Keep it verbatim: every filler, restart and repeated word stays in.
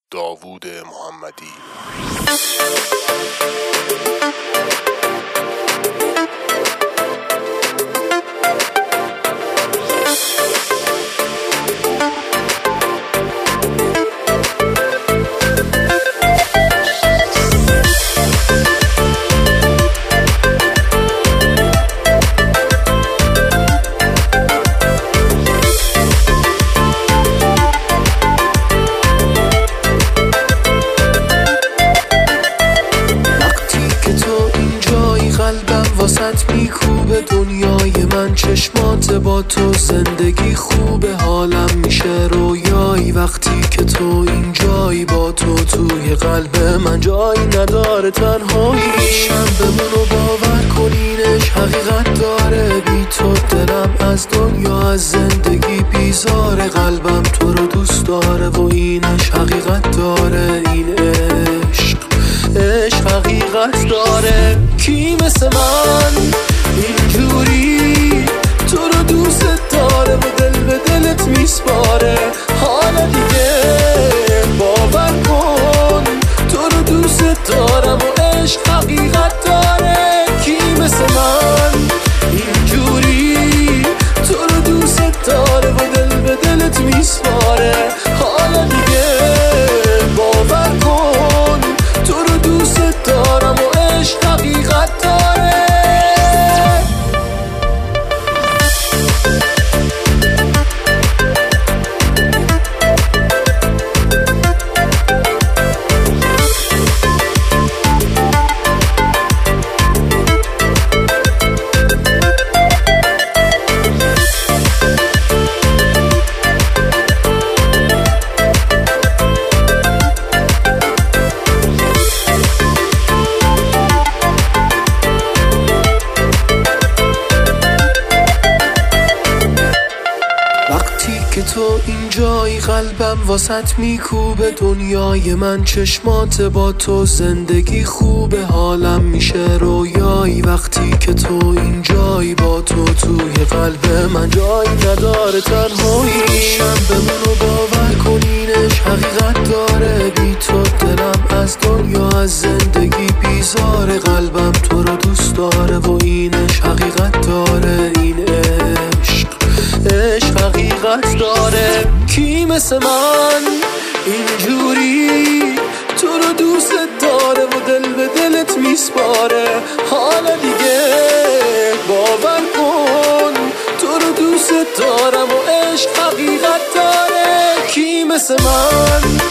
داوود محمدی. واسط میکوبه دنیای من، چشمات با تو، زندگی خوبه، حالم میشه رویایی وقتی که تو اینجایی، با تو توی قلب من جایی نداره تنهایی. شنبمونو باور کنینش حقیقت داره، بی تو دلم از دنیا از زندگی بیزاره، قلبم تو رو دوست داره و اینش حقیقت داره، این عشق عشق حقیقت داره. کی مثل من اینجوری تو رو دوست داره و دل به دلت میسپاره، حالا دیگه باور کن تو رو دوست دارم و عشق حقیقت داره. کی مثل من اینجوری تو رو دوست داره و دل به دلت میسپاره، حالا دیگه باور کن تو رو دوست دارم و عشق حقیقت داره. تو اینجایی قلبم واسط میکوبه دنیای من، چشمات با تو، زندگی خوبه، حالم میشه رویایی وقتی که تو اینجایی، با تو توی قلب من جایی نداره تنهایی. شنبمونو باور کنینش حقیقت داره، بی تو دلم از دنیا از زندگی بیزاره، قلبم تو رو دوست داره و اینش حقیقت داره، این عشق عشق حقیقت داره. کی مثل من اینجوری تو رو دوست داره و دل به دلت میسپاره، حالا دیگه باور کن تو رو دوست دارم و عشق حقیقت داره. کی مثل من